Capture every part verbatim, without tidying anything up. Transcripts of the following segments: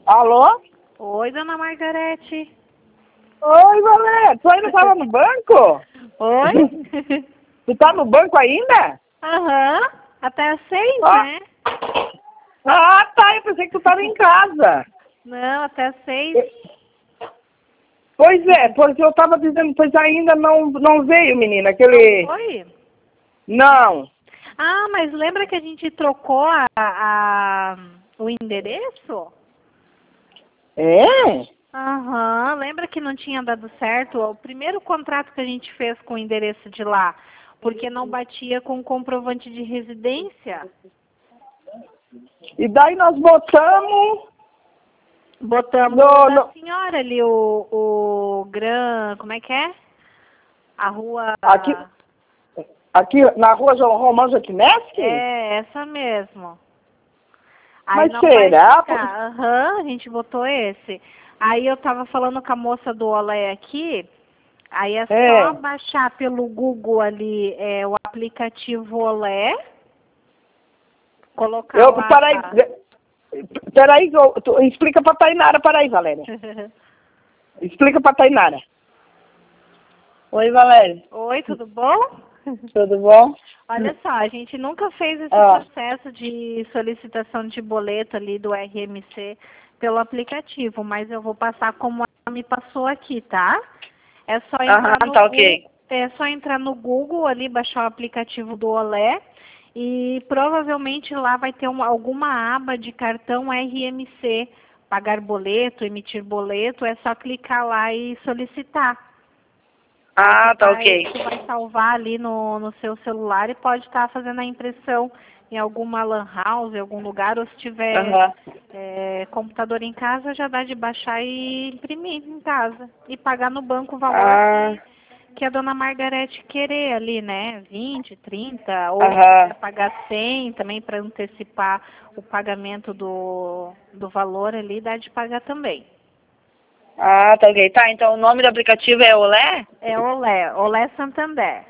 Alô? Oi, dona Margarete. Oi, Valéria. Tu ainda estava no banco? Oi? Tu tá no banco ainda? Aham. Até às seis, Ah. né? Ah, tá. Eu pensei que tu estava em casa. Não, até às seis. Pois é, porque eu estava dizendo, pois ainda não, não veio, menina, aquele... Não foi? Não. Ah, mas lembra que a gente trocou a, a, o endereço? É? Aham. Lembra que não tinha dado certo o primeiro contrato que a gente fez com o endereço de lá? Porque não batia com o comprovante de residência. E daí nós botamos... Botamos No, da no, senhora ali, o, o Gran... Como é que é? A rua... aqui, aqui na rua João Romão Joquineschi? É, essa mesmo. Aí Mas não vai será? ficar. Aham, a gente botou esse. Aí eu tava falando com a moça do Olé aqui, aí é É. só baixar pelo Google ali é, o aplicativo Olé, colocar Eu, lá... peraí, peraí, eu- tu, explica pra Tainara, peraí, Valéria. Explica pra Tainara. Oi, Valéria. Oi, tudo bom? Tudo bom? Olha só, a gente nunca fez esse Ah. processo de solicitação de boleto ali do R M C pelo aplicativo, mas eu vou passar como ela me passou aqui, tá? É só entrar Aham, no tá Google, ok. é só entrar no Google ali, baixar o aplicativo do Olé e provavelmente lá vai ter uma, alguma aba de cartão R M C, pagar boleto, emitir boleto, é só clicar lá e solicitar. Ah, Aí tu tá vai, ok. tu vai salvar ali no, no seu celular e pode estar fazendo a impressão em alguma lan house, em algum lugar, ou se tiver Aham. é, computador em casa, já dá de baixar e imprimir em casa. E pagar no banco o valor Ah, que, que a dona Margarete querer ali, né? vinte, trinta, ou se aham. quiser pagar cem também para antecipar o pagamento do, do valor ali, dá de pagar também. Ah, tá ok. Tá, então o nome do aplicativo é Olé? É Olé, Olé Santander.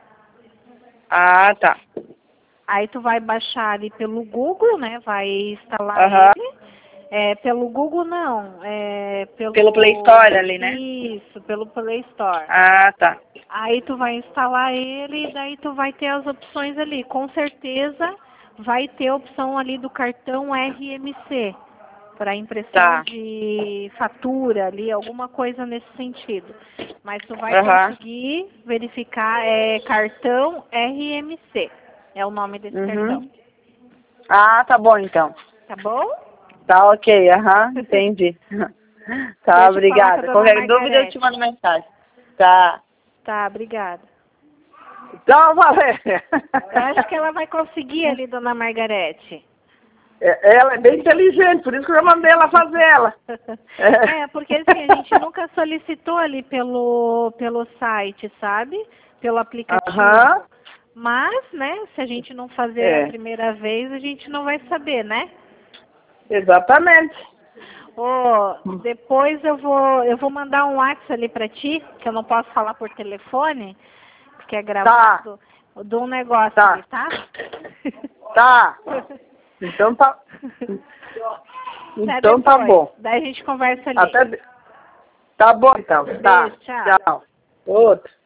Ah, tá. Aí tu vai baixar ali pelo Google, né? Vai instalar Aham. ele. É, pelo Google não, é pelo... Pelo Play Store ali, né? Isso, pelo Play Store. Ah, tá. Aí tu vai instalar ele e daí tu vai ter as opções ali. Com certeza vai ter a opção ali do cartão R M C para impressão Tá. de fatura ali, alguma coisa nesse sentido. Mas tu vai Aham. conseguir verificar, é cartão R M C, é o nome desse cartão. Uhum. Ah, tá bom então. Tá bom? Tá ok, aham, entendi. Tá, Deixa eu falar com a obrigada. dona Qualquer dúvida eu te Margarete. mando mensagem. Tá. Tá, obrigada. Então, Valéria. Eu acho que ela vai conseguir ali, dona Margarete. É, ela é bem inteligente, por isso que eu mandei ela fazer ela. É, porque assim, a gente nunca solicitou ali pelo, pelo site, sabe? Pelo aplicativo. Aham. Mas, né, se a gente não fazer É. a primeira vez, a gente não vai saber, né? Exatamente. Ô, depois eu vou, eu vou mandar um WhatsApp ali pra ti, que eu não posso falar por telefone, porque é gravado, de um negócio Tá. ali, tá? Tá. Então tá. Até Então tá depois. bom. Daí a gente conversa ali. Até. de- Tá bom então. Tá. Beijo, tchau. Tchau. Outro.